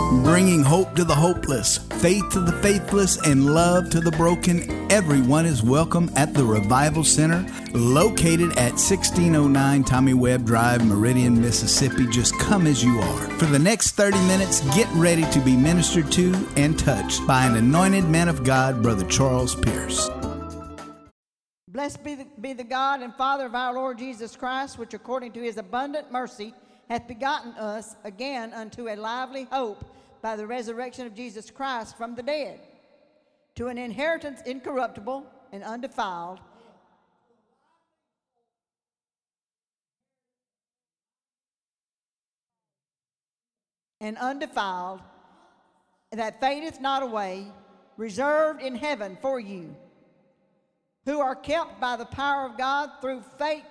Bringing hope to the hopeless, faith to the faithless, and love to the broken, everyone is welcome at the Revival Center, located at 1609 Tommy Webb Drive, Meridian, Mississippi. Just come as you are. For the next 30 minutes, get ready to be ministered to and touched by an anointed man of God, Brother Charles Pierce. Blessed be the God and Father of our Lord Jesus Christ, which according to his abundant mercy hath begotten us again unto a lively hope by the resurrection of Jesus Christ from the dead, to an inheritance incorruptible and undefiled, that fadeth not away, reserved in heaven for you, who are kept by the power of God through faith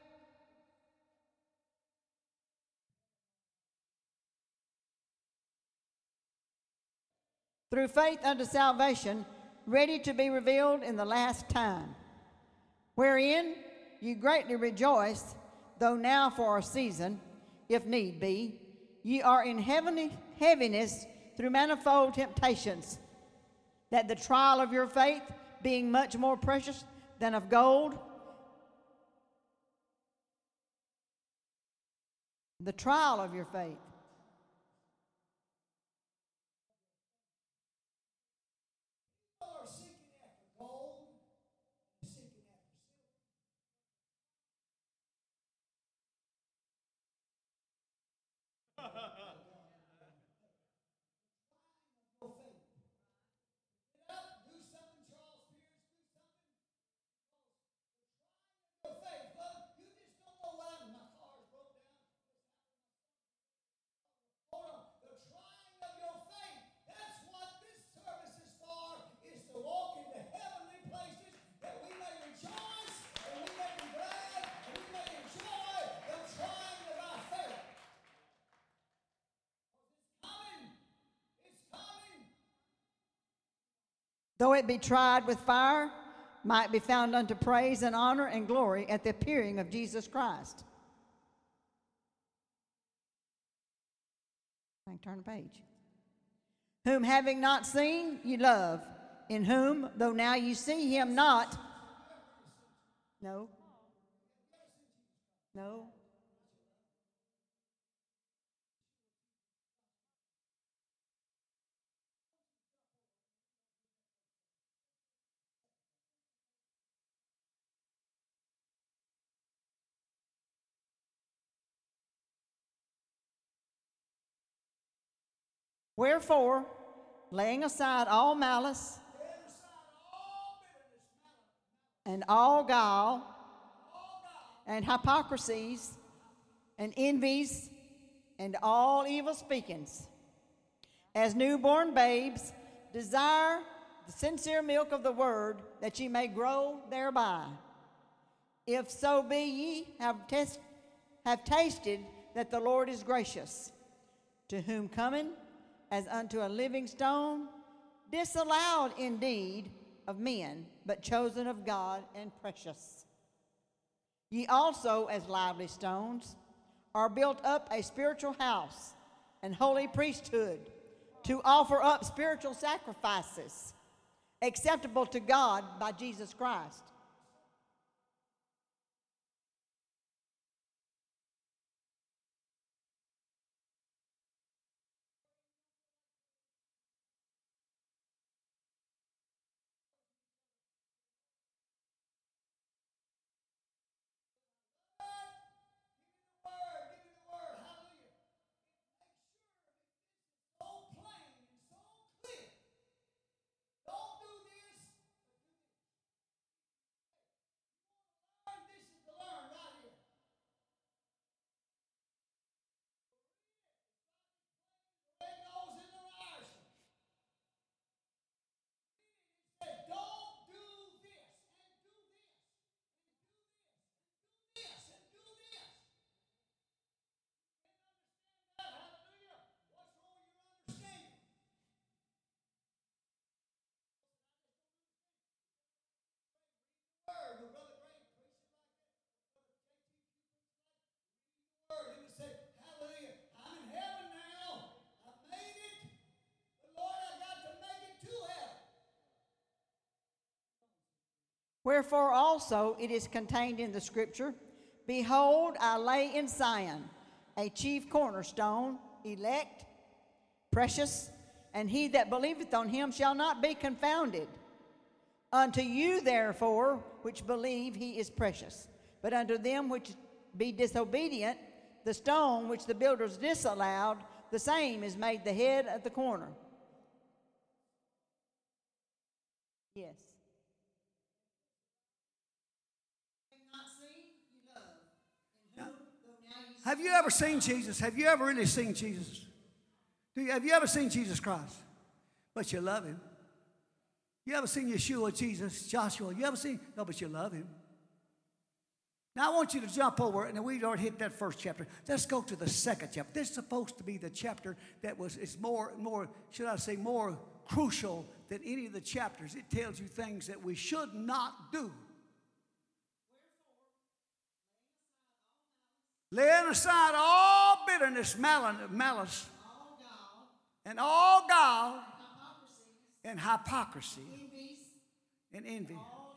unto salvation, ready to be revealed in the last time, wherein you greatly rejoice, though now for a season, if need be, ye are in heaviness through manifold temptations, that the trial of your faith, being much more precious than of gold, the trial of your faith, though it be tried with fire, might be found unto praise and honor and glory at the appearing of Jesus Christ. I can turn the page. Whom having not seen, ye love, in whom, though now you see him not, no. Wherefore, laying aside all malice and all guile and hypocrisies and envies and all evil speakings, as newborn babes, desire the sincere milk of the word, that ye may grow thereby. If so be ye have tasted that the Lord is gracious, to whom coming as unto a living stone, disallowed indeed of men, but chosen of God and precious. Ye also, as lively stones, are built up a spiritual house and holy priesthood, to offer up spiritual sacrifices acceptable to God by Jesus Christ. Wherefore also it is contained in the scripture, Behold, I lay in Zion a chief cornerstone, elect, precious, and he that believeth on him shall not be confounded. Unto you, therefore, which believe, he is precious. But unto them which be disobedient, the stone which the builders disallowed, the same is made the head of the corner. Yes. Have you ever seen Jesus? Have you ever really seen Jesus? Have you ever seen Jesus Christ? But you love him. You ever seen Yeshua, Jesus, Joshua? You ever seen? No, but you love him. Now I want you to jump over, and we've already hit that first chapter. Let's go to the second chapter. This is supposed to be the chapter that is more, should I say, more crucial than any of the chapters. It tells you things that we should not do. Laying aside all bitterness, malice, and all guile, and hypocrisy, and envy.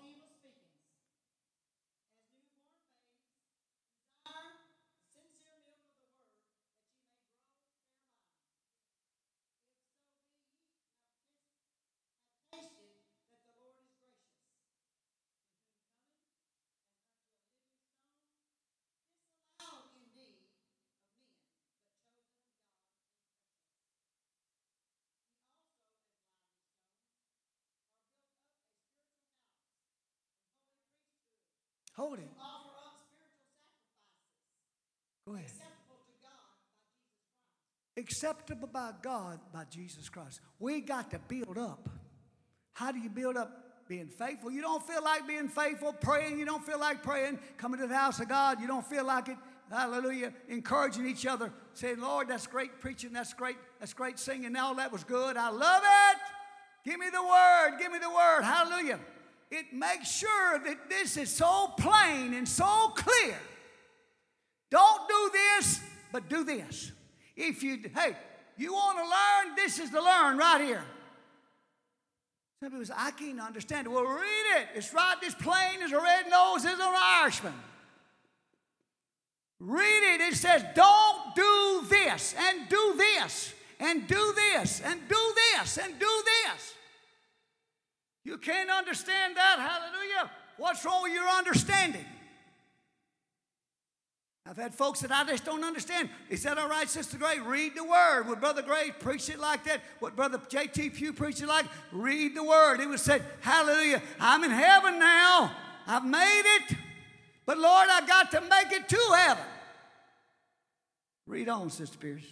Hold it. Go ahead. Acceptable by God by Jesus Christ. We got to build up. How do you build up? Being faithful. You don't feel like being faithful. Praying. You don't feel like praying. Coming to the house of God. You don't feel like it. Hallelujah. Encouraging each other. Saying, Lord, that's great preaching. That's great singing. All that was good. I love it. Give me the word. Give me the word. Hallelujah. It makes sure that this is so plain and so clear. Don't do this, but do this. You want to learn, this is the learn right here. Some people say, I can't understand it. Well, read it. It's right as plain as a red nose is on an Irishman. Read it. It says, don't do this, and do this, and do this, and do this, and do this. You can't understand that, hallelujah. What's wrong with your understanding? I've had folks that I just don't understand. Is that all right, Sister Gray? Read the word. Would Brother Gray preach it like that? Would Brother J.T. Pugh preach it like? Read the word. It was said, hallelujah, I'm in heaven now. I've made it. But Lord, I got to make it to heaven. Read on, Sister Pierce.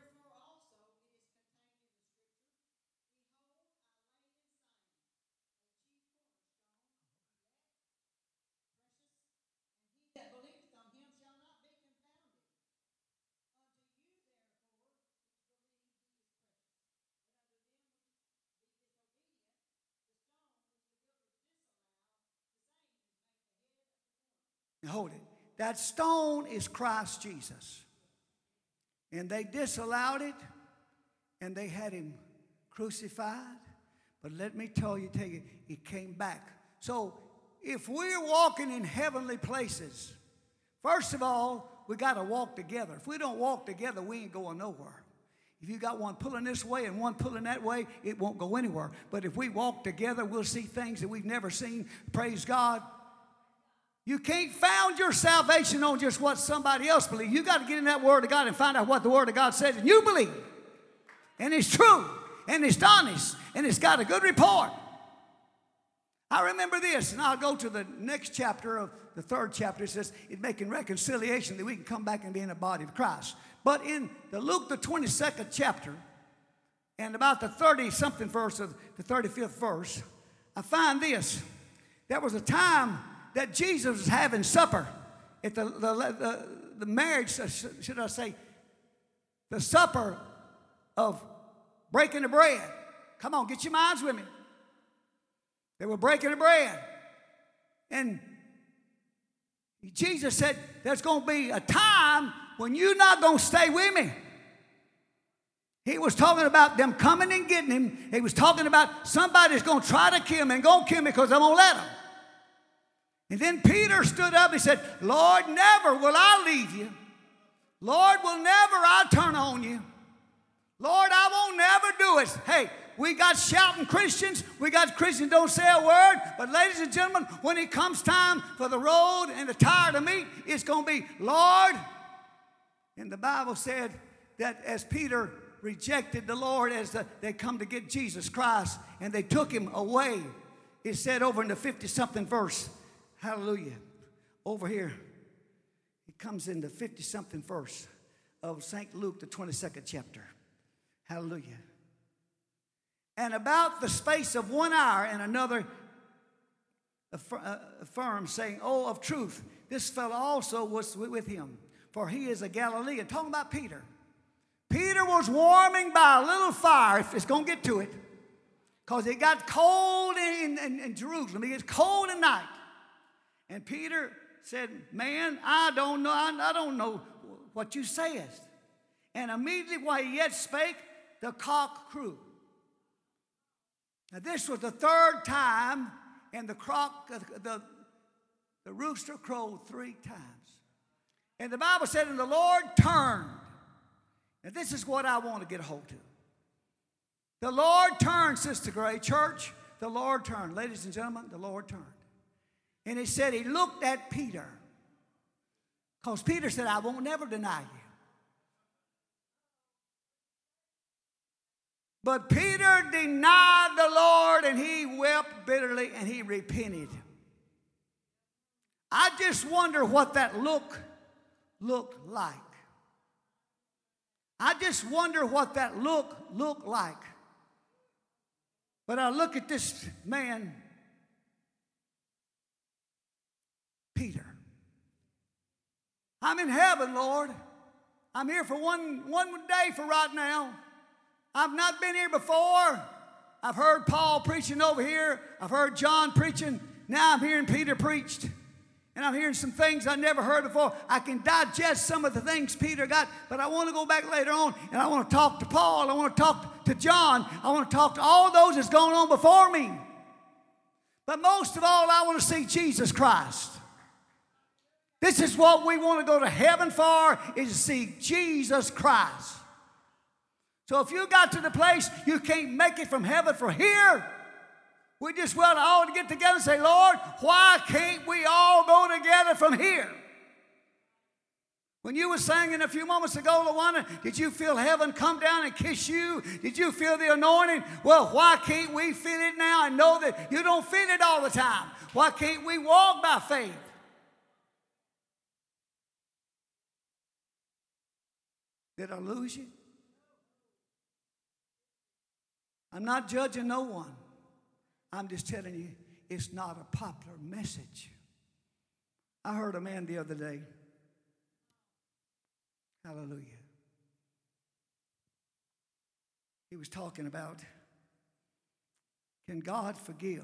Now hold it. That stone is Christ Jesus. And they disallowed it, and they had him crucified. But let me tell you, he came back. So if we're walking in heavenly places, first of all, we got to walk together. If we don't walk together, we ain't going nowhere. If you got one pulling this way and one pulling that way, it won't go anywhere. But if we walk together, we'll see things that we've never seen. Praise God. You can't found your salvation on just what somebody else believes. You got to get in that Word of God and find out what the Word of God says, and you believe. And it's true, and it's honest, and it's got a good report. I remember this, and I'll go to the next chapter of the third chapter. It says, it's making reconciliation that we can come back and be in the body of Christ. But in the Luke, the 22nd chapter, and about the 30-something verse of the 35th verse, I find this. There was a time that Jesus was having supper at the marriage, should I say, the supper of breaking the bread. Come on, get your minds with me. They were breaking the bread. And Jesus said, there's going to be a time when you're not going to stay with me. He was talking about them coming and getting him. He was talking about somebody's going to try to kill me and going to kill me because I'm going to let them. And then Peter stood up and said, Lord, never will I leave you. Lord, will never I turn on you. Lord, I won't never do it. Hey, we got shouting Christians. We got Christians don't say a word. But ladies and gentlemen, when it comes time for the road and the tire to meet, it's going to be, Lord. And the Bible said that as Peter rejected the Lord, as they come to get Jesus Christ, and they took him away, it said over in the 50-something verse, hallelujah, over here, it comes in the 50-something verse of St. Luke, the 22nd chapter. Hallelujah. And about the space of 1 hour, and another affirmed, saying, oh, of truth, this fellow also was with him, for he is a Galilean. Talking about Peter. Peter was warming by a little fire, if it's going to get to it, because it got cold in Jerusalem. It gets cold at night. And Peter said, man, I don't know what you sayest. And immediately while he yet spake, the cock crew. Now this was the third time, and the rooster crowed 3 times. And the Bible said, and the Lord turned. Now this is what I want to get a hold of. The Lord turned, Sister Gray, church. The Lord turned. Ladies and gentlemen, the Lord turned. And he said he looked at Peter. Because Peter said, I won't never deny you. But Peter denied the Lord, and he wept bitterly, and he repented. I just wonder what that looked like. I just wonder what that looked like. But I look at this man, Peter. I'm in heaven, Lord. I'm here for one day for right now. I've not been here before. I've heard Paul preaching over here. I've heard John preaching. Now I'm hearing Peter preached. And I'm hearing some things I never heard before. I can digest some of the things Peter got, but I want to go back later on, and I want to talk to Paul. I want to talk to John. I want to talk to all those that's going on before me. But most of all, I want to see Jesus Christ. This is what we want to go to heaven for, is to see Jesus Christ. So if you got to the place you can't make it from heaven for here, we just want to all get together and say, Lord, why can't we all go together from here? When you were singing a few moments ago, LaWanda, did you feel heaven come down and kiss you? Did you feel the anointing? Well, why can't we feel it now and know that you don't feel it all the time? Why can't we walk by faith? Did I lose you? I'm not judging no one. I'm just telling you, it's not a popular message. I heard a man the other day. Hallelujah. He was talking about, can God forgive?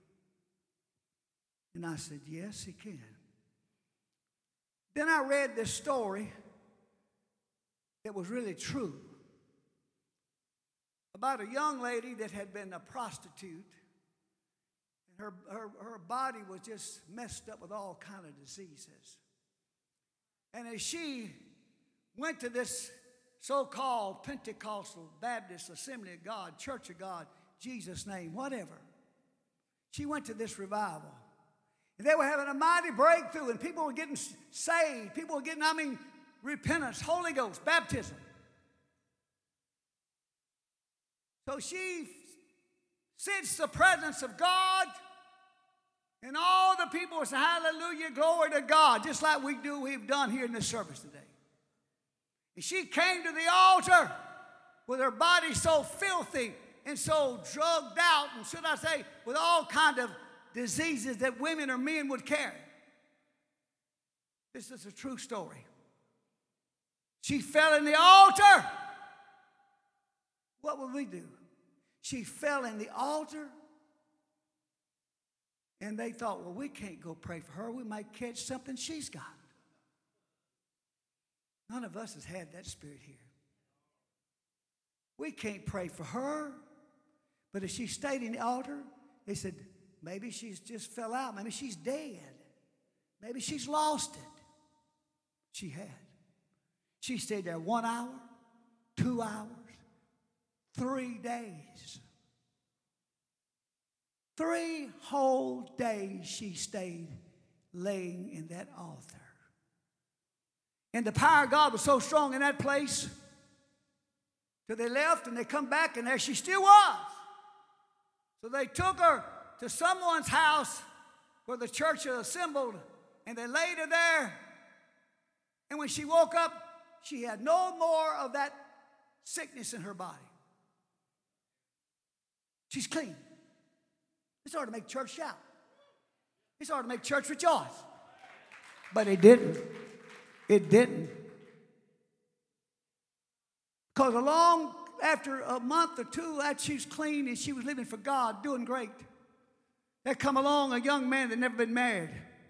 And I said, yes, he can. Then I read this story that was really true about a young lady that had been a prostitute, and her body was just messed up with all kind of diseases. And as she went to this so-called Pentecostal Baptist Assembly of God, Church of God, Jesus' name, whatever, she went to this revival. And they were having a mighty breakthrough, and people were getting saved. People were getting, repentance, Holy Ghost, baptism. So she sensed the presence of God, and all the people would say, hallelujah, glory to God, just like we've done here in this service today. And she came to the altar with her body so filthy and so drugged out, and should I say, with all kind of diseases that women or men would carry. This is a true story. She fell in the altar. What would we do? She fell in the altar, and they thought, well, we can't go pray for her. We might catch something she's got. None of us has had that spirit here. We can't pray for her. But if she stayed in the altar, they said, maybe she's just fell out. Maybe she's dead. Maybe she's lost it. She had. She stayed there 1 hour, 2 hours, 3 days. 3 whole days she stayed laying in that altar. And the power of God was so strong in that place till they left and they come back and there she still was. So they took her to someone's house where the church had assembled and they laid her there. And when she woke up, she had no more of that sickness in her body. She's clean. It's hard to make church shout. It's hard to make church rejoice. But it didn't. It didn't. Because along after a month or two after she was clean and she was living for God, doing great, there come along a young man that never been married.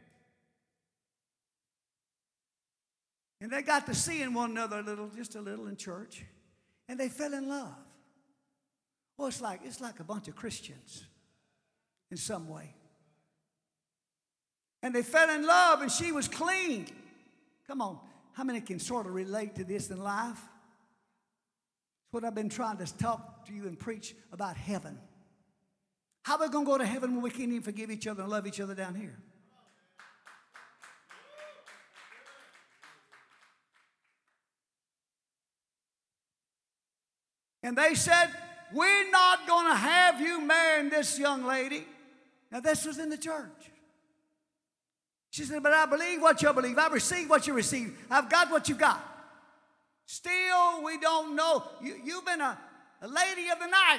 And they got to seeing one another just a little in church. And they fell in love. Well, it's like a bunch of Christians in some way. And they fell in love and she was clean. Come on, how many can sort of relate to this in life? It's what I've been trying to talk to you and preach about heaven. How are we going to go to heaven when we can't even forgive each other and love each other down here? And they said, we're not going to have you marrying this young lady. Now, this was in the church. She said, but I believe what you believe. I receive what you receive. I've got what you got. Still, we don't know. You've been a lady of the night.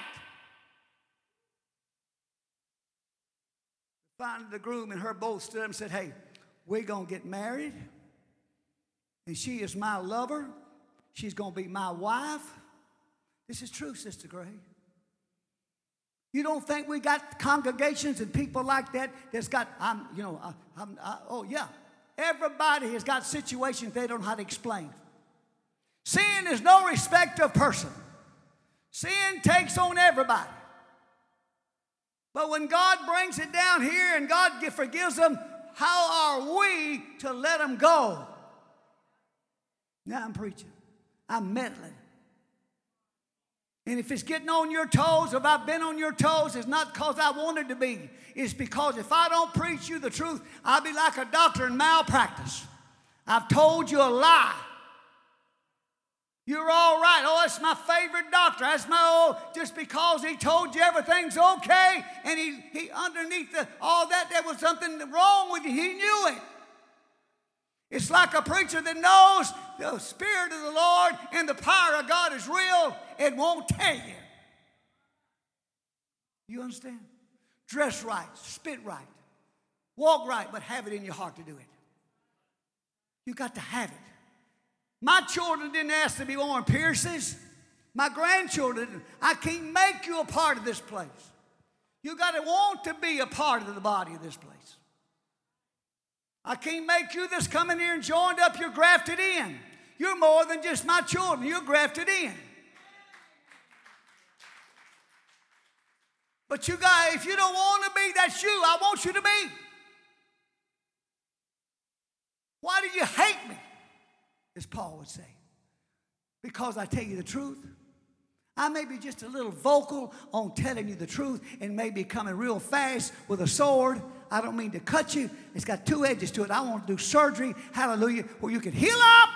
Finally, the groom and her both stood up and said, hey, we're going to get married. And she is my lover. She's going to be my wife. This is true, Sister Gray. You don't think we got congregations and people like that that's got, oh yeah. Everybody has got situations they don't know how to explain. Sin is no respect of person. Sin takes on everybody. But when God brings it down here and God forgives them, how are we to let them go? Now I'm preaching. I'm meddling. And if it's getting on your toes, if I've been on your toes, it's not because I wanted to be. It's because if I don't preach you the truth, I'll be like a doctor in malpractice. I've told you a lie. You're all right. Oh, that's my favorite doctor. That's just because he told you everything's okay, and he underneath all that, there was something wrong with you. He knew it. It's like a preacher that knows the Spirit of the Lord and the power of God is real. It won't tell you. You understand? Dress right, spit right, walk right, but have it in your heart to do it. You got to have it. My children didn't ask to be wearing piercings. My grandchildren didn't. I can't make you a part of this place. You got to want to be a part of the body of this place. I can't make you this coming here and joined up. You're grafted in. You're more than just my children. You're grafted in. But you guys, if you don't want to be, that's you. I want you to be. Why do you hate me? As Paul would say. Because I tell you the truth. I may be just a little vocal on telling you the truth and maybe coming real fast with a sword. I don't mean to cut you. It's got two edges to it. I want to do surgery, hallelujah, where you can heal up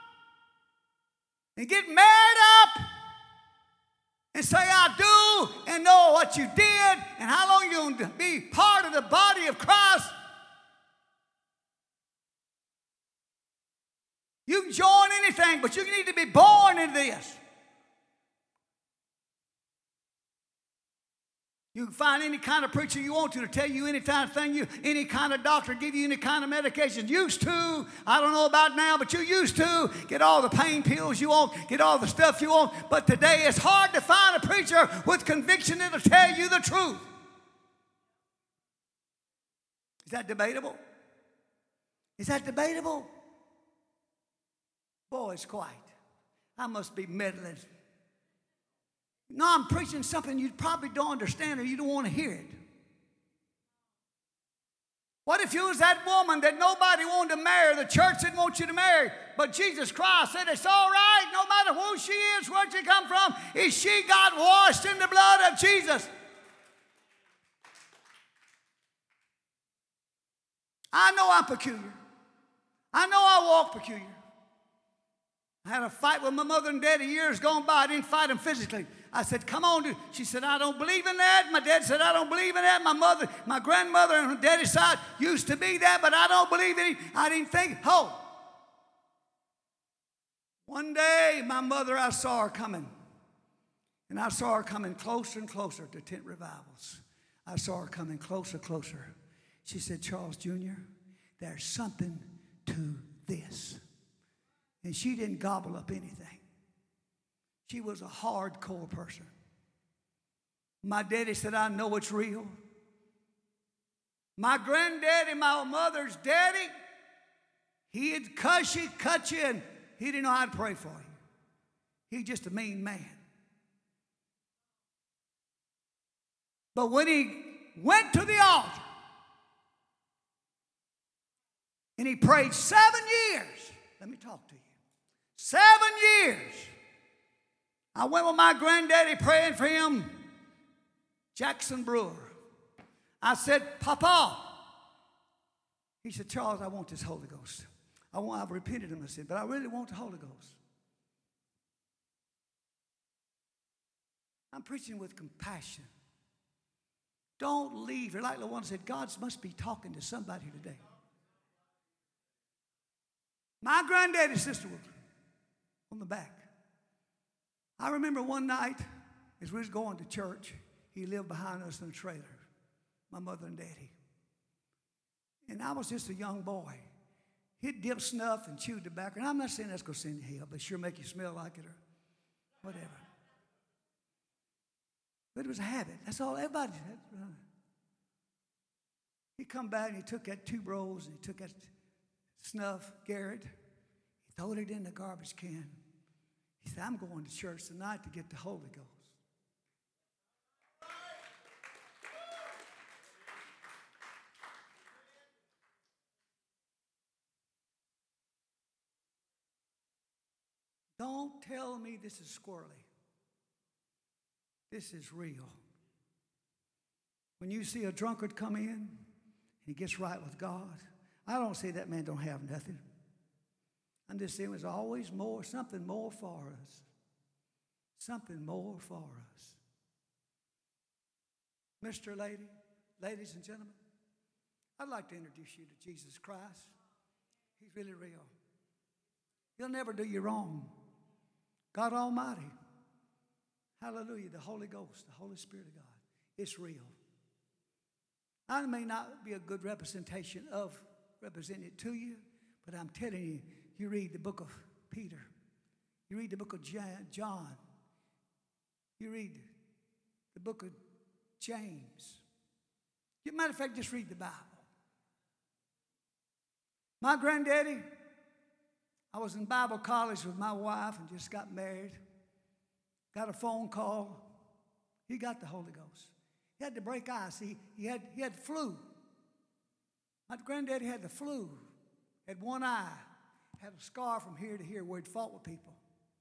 and get married up and say, I do, and know what you did and how long you're going to be part of the body of Christ. You can join anything, but you need to be born into this. You can find any kind of preacher you want to tell you any kind of thing, any kind of doctor, give you any kind of medication. Used to, I don't know about now, but you used to get all the pain pills you want, get all the stuff you want. But today it's hard to find a preacher with conviction that'll tell you the truth. Is that debatable? Is that debatable? Boy, it's quiet. I must be meddling. No, I'm preaching something you probably don't understand or you don't want to hear it. What if you was that woman that nobody wanted to marry, the church didn't want you to marry, but Jesus Christ said it's all right, no matter who she is, where she come from, if she got washed in the blood of Jesus. I know I'm peculiar. I know I walk peculiar. I had a fight with my mother and daddy years gone by. I didn't fight them physically. I said, come on, dude. She said, I don't believe in that. My dad said, I don't believe in that. My grandmother on her daddy's side used to be that, but I don't believe in it. I didn't think, One day, my mother, I saw her coming. And I saw her coming closer and closer to tent revivals. I saw her coming closer, closer. She said, Charles Jr., there's something to this. And she didn't gobble up anything. She was a hardcore person. My daddy said, I know it's real. My granddaddy, my mother's daddy, he'd cuss you, cut you, and he didn't know how to pray for you. He's just a mean man. But when he went to the altar and he prayed 7 years, let me talk to you. 7 years. I went with my granddaddy praying for him, Jackson Brewer. I said, Papa. He said, Charles, I want this Holy Ghost. I've repented of my sin, but I really want the Holy Ghost. I'm preaching with compassion. Don't leave here. Like the one said, God must be talking to somebody today. My granddaddy's sister was on the back. I remember one night as we was going to church, he lived behind us in a trailer, my mother and daddy. And I was just a young boy. He'd dip snuff and chew tobacco. And I'm not saying that's going to send you to hell, but sure make you smell like it or whatever. But it was a habit. That's all everybody did. He come back and he took that 2 rolls and he took that snuff, Garrett. He threw it in the garbage can. He said, I'm going to church tonight to get the Holy Ghost. Don't tell me this is squirrely. This is real. When you see a drunkard come in and he gets right with God, I don't say that man don't have nothing. I'm just saying there's always more, something more for us. Something more for us. Mr. Lady, ladies and gentlemen, I'd like to introduce you to Jesus Christ. He's really real. He'll never do you wrong. God Almighty. Hallelujah. The Holy Ghost, the Holy Spirit of God. It's real. I may not be a good representation of representing it to you, but I'm telling you, you read the book of Peter. You read the book of John. You read the book of James. As a matter of fact, just read the Bible. My granddaddy, I was in Bible college with my wife and just got married. Got a phone call. He got the Holy Ghost. He had to break ice. He had flu. My granddaddy had the flu. Had one eye. Had a scar from here to here where he'd fought with people.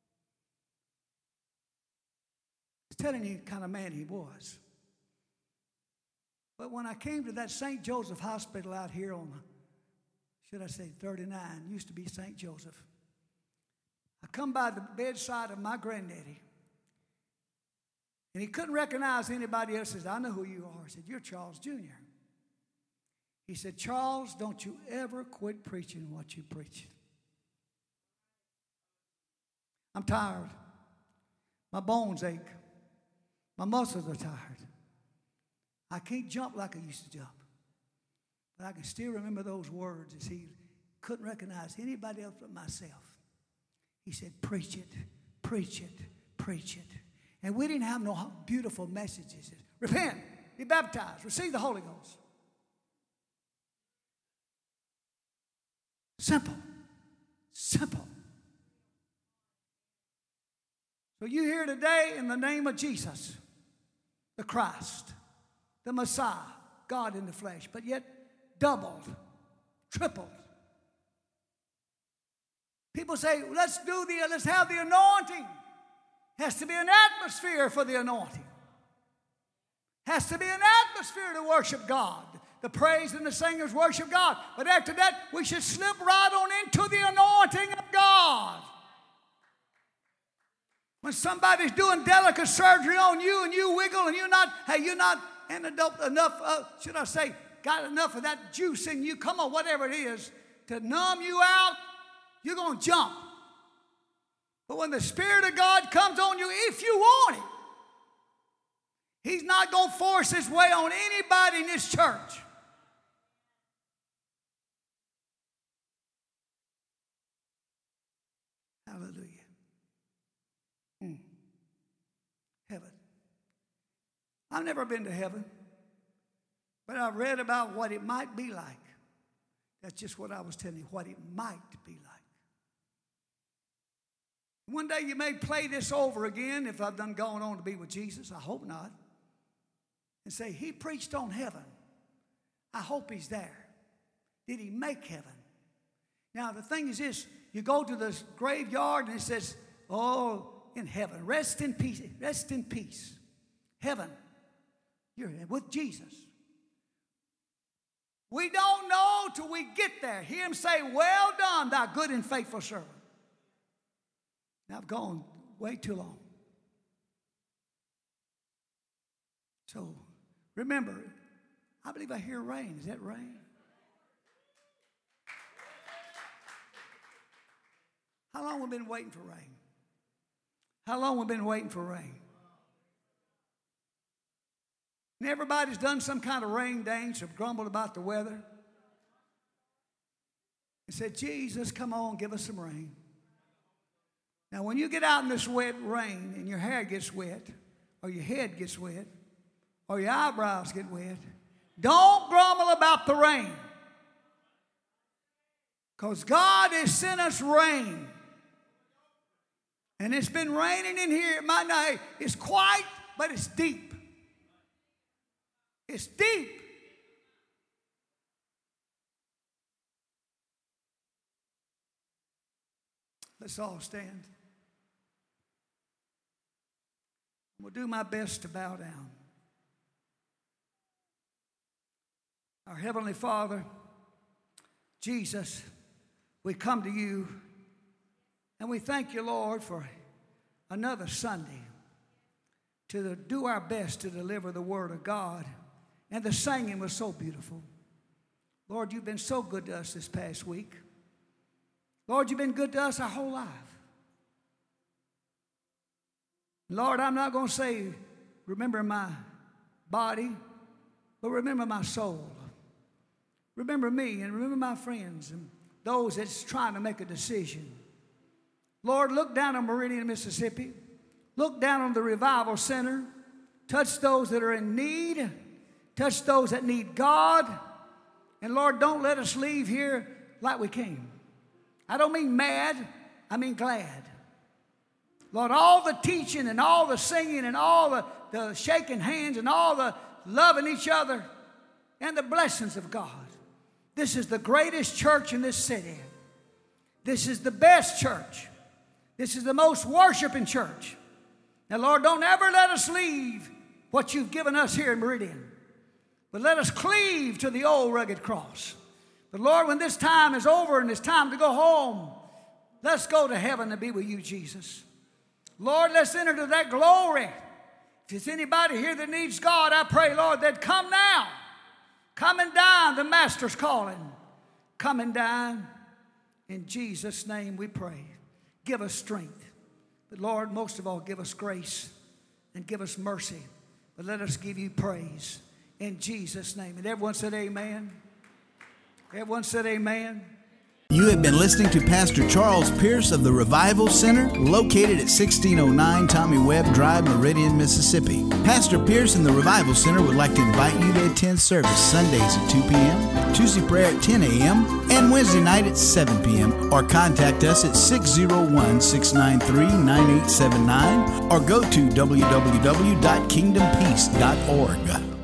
I was telling you the kind of man he was. But when I came to that St. Joseph Hospital out here on, should I say 39, used to be St. Joseph. I come by the bedside of my granddaddy. And he couldn't recognize anybody else. He said, I know who you are. I said, you're Charles Jr. He said, Charles, don't you ever quit preaching what you preach. I'm tired. My bones ache. My muscles are tired. I can't jump like I used to jump. But I can still remember those words as he couldn't recognize anybody else but myself. He said, preach it, preach it, preach it. And we didn't have no beautiful messages. Repent, be baptized, receive the Holy Ghost. Simple. Simple. So you here today in the name of Jesus, the Christ, the Messiah, God in the flesh, but yet doubled, tripled. People say, let's have the anointing. Has to be an atmosphere for the anointing. Has to be an atmosphere to worship God. The praise and the singers worship God. But after that, we should slip right on into the anointing of God. When somebody's doing delicate surgery on you and you wiggle and you're not got enough of that juice in you, come on, whatever it is, to numb you out, you're going to jump. But when the Spirit of God comes on you, if you want it, He's not going to force His way on anybody in this church. Hallelujah. Heaven. I've never been to heaven, but I've read about what it might be like. That's just what I was telling you, what it might be like. One day you may play this over again if I've done gone on to be with Jesus. I hope not. And say, He preached on heaven. I hope He's there. Did He make heaven? Now, the thing is this. You go to the graveyard and it says, oh, in heaven. Rest in peace. Rest in peace. Heaven. You're with Jesus. We don't know till we get there. Hear Him say, well done, thou good and faithful servant. Now, I've gone way too long. So, remember, I believe I hear rain. Is that rain? How long have we been waiting for rain? How long have we been waiting for rain? And everybody's done some kind of rain dance or grumbled about the weather. And said, Jesus, come on, give us some rain. Now, when you get out in this wet rain and your hair gets wet, or your head gets wet, or your eyebrows get wet, don't grumble about the rain. Because God has sent us rain. And it's been raining in here. It might not, it's quiet, but it's deep. It's deep. Let's all stand. We'll do my best to bow down. Our Heavenly Father, Jesus, we come to you and we thank you, Lord, for another Sunday to do our best to deliver the Word of God. And the singing was so beautiful. Lord, you've been so good to us this past week. Lord, you've been good to us our whole life. Lord, I'm not going to say, remember my body, but remember my soul. Remember me and remember my friends and those that's trying to make a decision. Lord, look down on Meridian, Mississippi. Look down on the Revival Center. Touch those that are in need. Touch those that need God. And Lord, don't let us leave here like we came. I don't mean mad, I mean glad. Lord, all the teaching and all the singing and all the shaking hands and all the loving each other and the blessings of God. This is the greatest church in this city. This is the best church. This is the most worshiping church. Now, Lord, don't ever let us leave what you've given us here in Meridian. But let us cleave to the old rugged cross. But Lord, when this time is over and it's time to go home, let's go to heaven to be with you, Jesus. Lord, let's enter to that glory. If there's anybody here that needs God, I pray, Lord, that come now. Come and dine, the Master's calling. Come and dine. In Jesus' name we pray. Give us strength. But Lord, most of all, give us grace and give us mercy. But let us give you praise in Jesus' name. And everyone said amen. Everyone said amen. You have been listening to Pastor Charles Pierce of the Revival Center, located at 1609 Tommy Webb Drive, Meridian, Mississippi. Pastor Pierce and the Revival Center would like to invite you to attend service Sundays at 2 p.m., Tuesday prayer at 10 a.m., and Wednesday night at 7 p.m., or contact us at 601-693-9879, or go to www.kingdompeace.org.